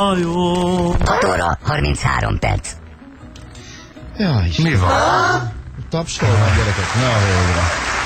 hajó. 6 óra, 33 perc. Jaj, Mi van? Tapsolnak gyerekek, ne a végre.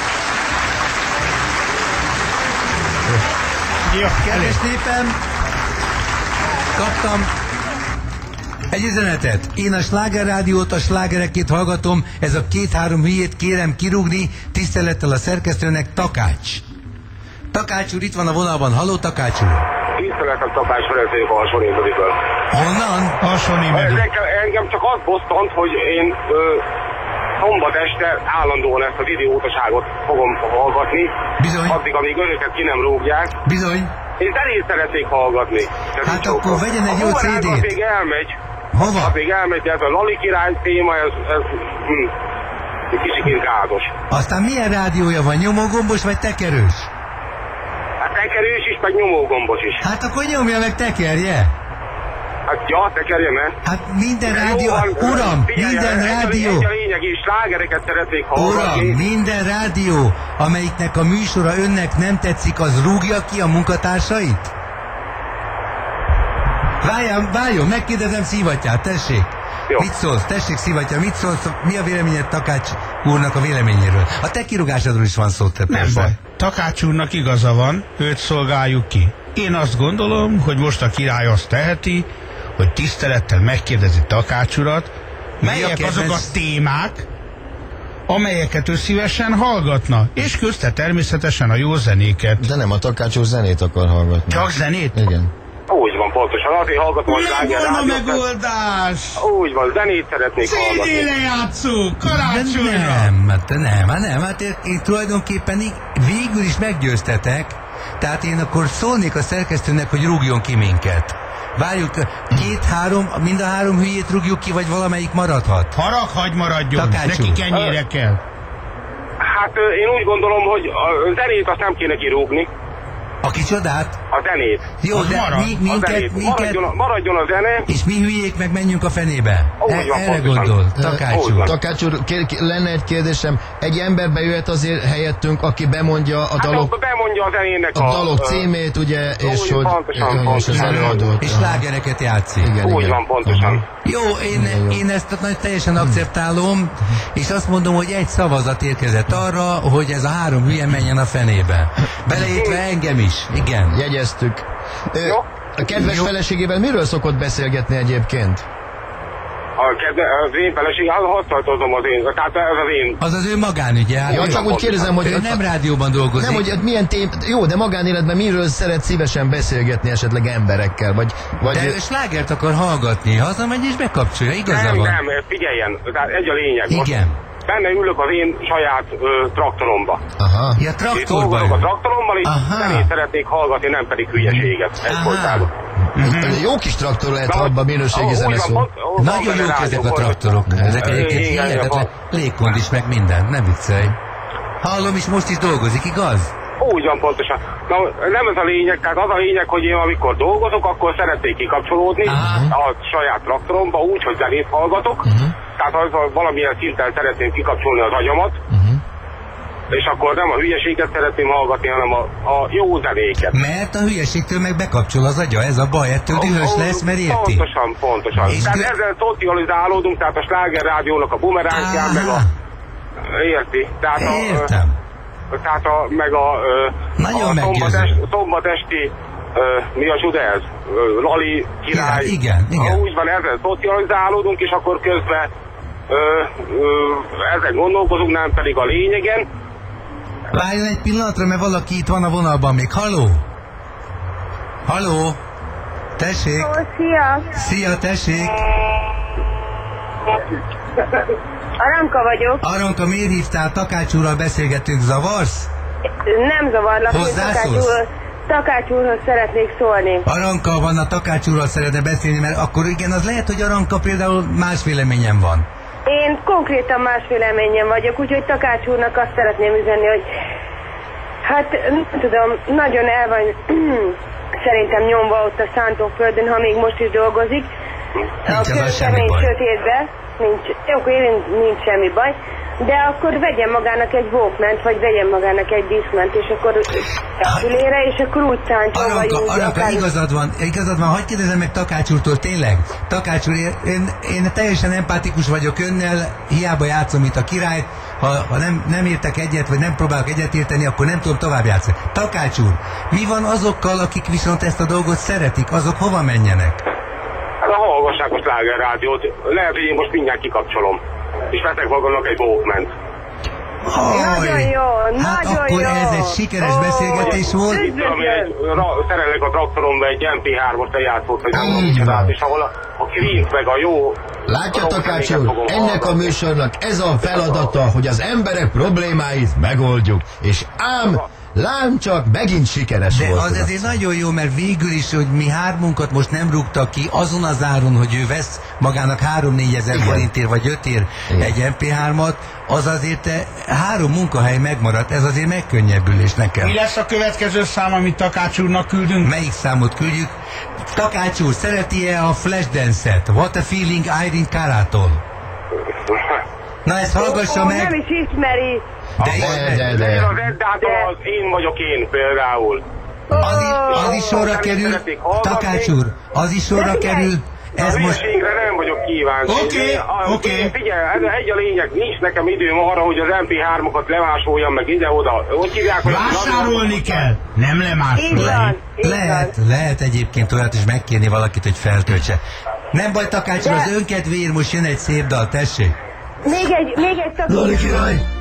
Jó, kedves népem, kaptam egy üzenetet. Én a Sláger Rádiót, a slágerekét hallgatom, ez a 2-3 hülyét kérem kirúgni, tisztelettel a szerkesztőnek, Takács. Takács úr itt van a vonalban, halló Takács úr. Tiszteletem Takács Ferencék a Alsónémediből. Honnan? Engem csak az bosszant, hogy én szombat este állandóan ezt az idiótaságot fogom hallgatni. Bizony. Addig, amíg önöket ki nem rúgják. Bizony. Én zenét szeretnék hallgatni. Hát akkor vegyen egy jó CD-t. Az még elmegy. Hova? Az még elmegy, de ez a Lali király téma, ez egy kicsikét gázos. Aztán milyen rádiója van, nyomógombos vagy tekerős? Hát tekerős is, meg nyomógombos is. Hát akkor nyomja meg, tekerje. Hát ja, tekerjem el. Hát minden rádió, Jó van, uram, figyelj, minden rádió. Egy a lényeg is, slágereket szeretnék hallgatni. Uram, minden rádió, amelyiknek a műsora önnek nem tetszik, az rúgja ki a munkatársait? Várjon, megkérdezem Szivattyát, tessék. Jó. Mit szólsz? Tessék Szivattyá, mit szólsz? Mi a véleményed Takács úrnak a véleményéről? A te kirúgásodról is van szó, te Nem persze. baj. Takács úrnak igaza van, őt szolgáljuk ki. Én azt gondolom, hogy most a király azt teheti, hogy tisztelettel megkérdezi Takács urat, melyek azok a témák, amelyeket ő szívesen hallgatna, és közte természetesen a jó zenéket. De nem, a Takácsó zenét akar hallgatni. Csak zenét? Igen. Úgy van, pontosan. Azért hallgatom a sláger Megvan a rádiót. megoldás! Úgy van, zenét szeretnék hallgatni. CD-re játszunk! De Karácsonyra! nem, hát én tulajdonképpen végül is meggyőztetek, tehát én akkor szólnék a szerkesztőnek, hogy rúgjon ki minket. Várjuk, 2-3, mind a 3 hülyét rúgjuk ki, vagy valamelyik maradhat? Hagy maradjon, Takács úr. neki ennyire kell. Hát én úgy gondolom, hogy a zenét azt nem kéne kirúgni. A kicsodát? A zenét. Jó, Az de marad. A zenét. minket, Maradjon a zene. és mi hülyék meg menjünk a fenébe. Úgy van, Erre pontosan. gondol, Takács Úgy úr. van. Takács úr, lenne egy kérdésem. Egy ember bejöhet azért helyettünk, aki bemondja a Hát dalok, akkor bemondja a zenének a dalok címét, ugye, és úgy, hogy... pontosan. és az előadót. És slágereket játszik. Igen, Úgy igen. van, pontosan. Jó, én ezt teljesen akceptálom, és azt mondom, hogy egy szavazat érkezett arra, hogy ez a 3 hülye menjen a fenébe. Beleértve engem is, igen. Jegyeztük. Jó. A kedves feleségével miről szokott beszélgetni egyébként? Az én feleség, azt tartozom az én, tehát ez az én. Az az ő magánügye. Hát Ja, csak úgy kérdezem, hogy... ő nem rádióban dolgozik. Nem, hogy milyen jó, de magánéletben miről szeret szívesen beszélgetni esetleg emberekkel, vagy... De ő slágert akar hallgatni, hazamegy és bekapcsolja, igaza van. Nem, figyeljen, tehát egy a lényeg. Igen. Most benne ülök az én saját traktoromba. Aha. Ja, Itt traktorban. dolgozok a traktoromban, és Aha. zenét szeretnék hallgatni, nem pedig hülyeséget. Egyfolytában. Jó kis traktor lehet, ha abban minőségi zene szó. Nagyon jók ezek a traktorok. Ezek egyébként hihetetlen. Légkond is, meg minden. Nem viccelj. Hallom, és most is dolgozik, igaz? Úgy van, pontosan. Na, nem ez a lényeg, tehát az a lényeg, hogy én amikor dolgozok, akkor szeretnék kikapcsolódni a saját traktoromba úgy, hogy zenét hallgatok. Tehát az valamilyen szinten szeretném kikapcsolni az agyamat, és akkor nem a hülyeséget szeretném hallgatni, hanem a jó zenéket. Mert a hülyeségtől meg bekapcsol az agya, ez a baj, ettől dühös lesz, mert érti. Pontosan. És Tehát ezzel szocializálódunk, tehát a Sláger Rádiónak a bumeránkján, meg a... Érti? Tehát Értem. Tehát meg Nagyon a meggyőző. szombat esti mi a ez? Lali király. Igen. Úgy van, ezzel szocializálódunk, és akkor közben ezen gondolkozunk, nem pedig a lényegen. Várjon egy pillanatra, mert valaki itt van a vonalban még. Halló? Halló? Tessék? Szia! Szia, tessék? Aranka vagyok. Aranka, miért hívtál? Takács úrral beszélgetünk, zavarsz? Nem zavarlak, hogy Hozzászólsz? Takács úrhoz szeretnék szólni. Aranka van, a Takács úrral szeretne beszélni, mert akkor igen, az lehet, hogy Aranka például más véleményen van. Én konkrétan más véleményen vagyok, úgyhogy Takács úrnak azt szeretném üzenni, hogy hát nem tudom, nagyon el van szerintem nyomva ott a szántóföldön, ha még most is dolgozik. A Nincs az semmi kemény baj. sötétbe, nincs, akkor nincs semmi baj, de akkor vegyen magának egy Walkman-t, vagy vegyen magának egy Discman-t, és akkor a fülére, és akkor úgy táncolva Aranka, igazad van, hagyd kérdezem meg Takács úrtól, tényleg? Takács úr, én teljesen empatikus vagyok önnel, hiába játszom itt a királyt, ha nem értek egyet, vagy nem próbálok egyet érteni, akkor nem tudom tovább játszani. Takács úr, mi van azokkal, akik viszont ezt a dolgot szeretik, azok hova menjenek? Hát hallgassák a Sláger rádiót, lehet, hogy én most mindjárt kikapcsolom, és veszek magamnak egy Walkman-t. Nagyon jó, hát nagyon akkor jó. ez egy sikeres beszélgetés volt. Szerelek a traktoromba egy MP3-os lejátszót, vagy nem tudom micsodát, és ahol a Queen meg a jó... Látja, Takács úr, ennek a műsornak ez a feladata, hogy az emberek problémáit megoldjuk. És lám csak megint sikeres de volt. az azért nagyon jó, mert végül is, hogy mi hármunkat most nem rúgtak ki azon az áron, hogy ő vesz magának 3-4 ezer forintért vagy 5 ér egy MP3-at, az azért 3 munkahely megmaradt, ez azért megkönnyebbülés nekem. Mi lesz a következő szám, amit Takács úrnak küldünk? Melyik számot küldjük? Takács úr, szereti-e a Flashdance-et? What a Feeling Irene Carától? Na ezt hallgassa meg! Nem is ismeri. De. Az Eddától az én vagyok én például. Az is sorra kerül, Takács úr, az is sorra kerül, ez a most... hülyeségre nem vagyok kíváncsi. Oké. Figyelj, egy a lényeg, nincs nekem időm arra, hogy az MP3-okat lemásoljam meg ide-oda. Hogy hívják, hogy... Vásárolni kell, nem lemásolni. Lehet egyébként olyat is megkérni valakit, hogy feltöltse. Nem baj, Takács úr, az önkedvéért most jön egy szép dal, tessék. Még egy Lali király!